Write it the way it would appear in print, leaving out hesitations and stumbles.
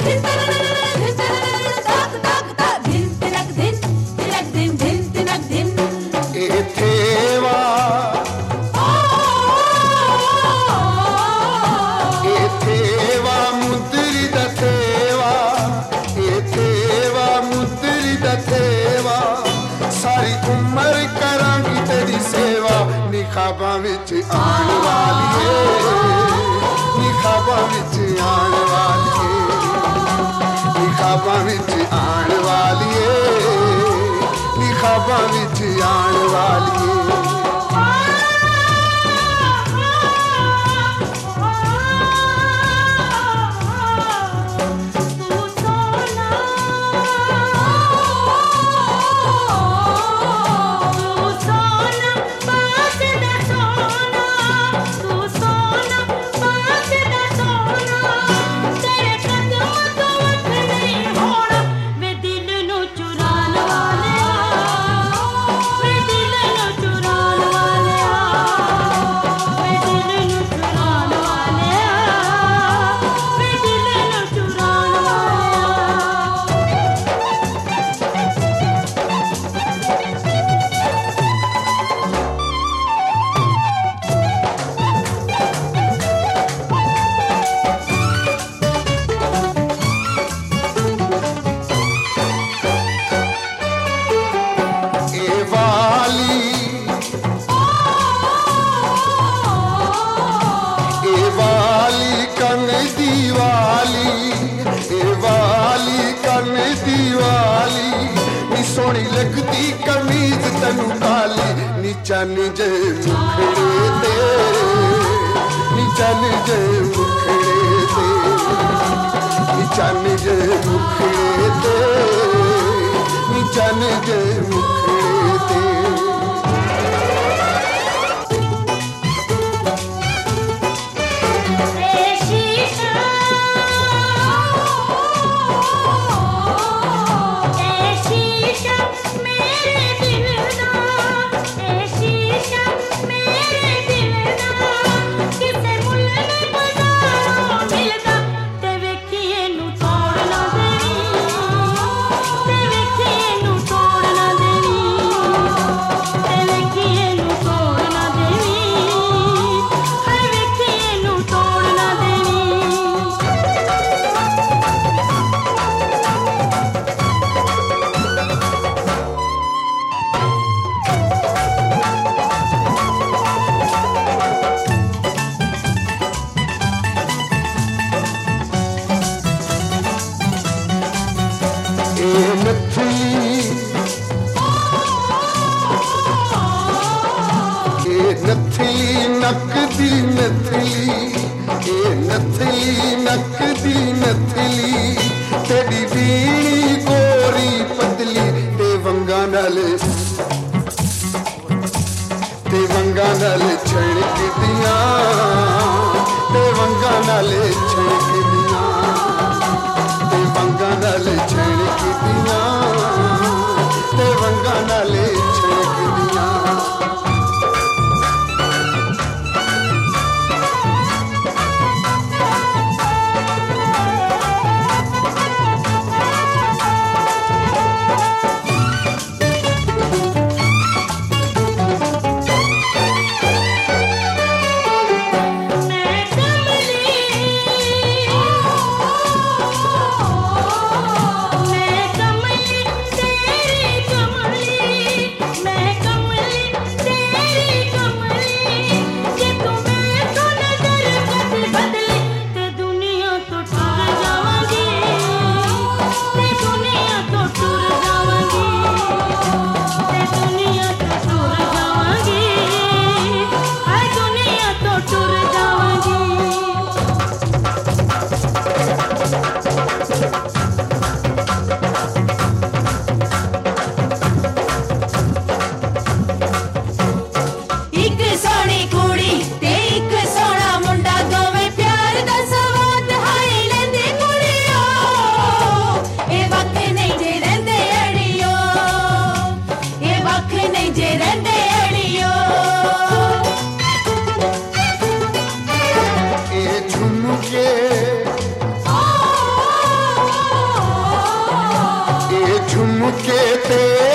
ख्वाबां विच आने वाली नी ख्वाबां विच आने वाली नी ख्वाबां विच आने वाली नी ख्वाबां विच आने वाली सोनी लगती कमीज तनु काली नीचा निजे मुखड़े ते नीचा निजे मुखड़े ते नीचा निजे मुखड़े ते नीचा निजे मुखड़े ते नथली नकदी नथली नथली नकदी नथली तेरी बीड़ी गोरी पतली ते वंगा नाल छणक दिया ते वंगा नाल छणक दिया ते वंगा नाल छणक दिया ते वंगा नाल छणक दिया ते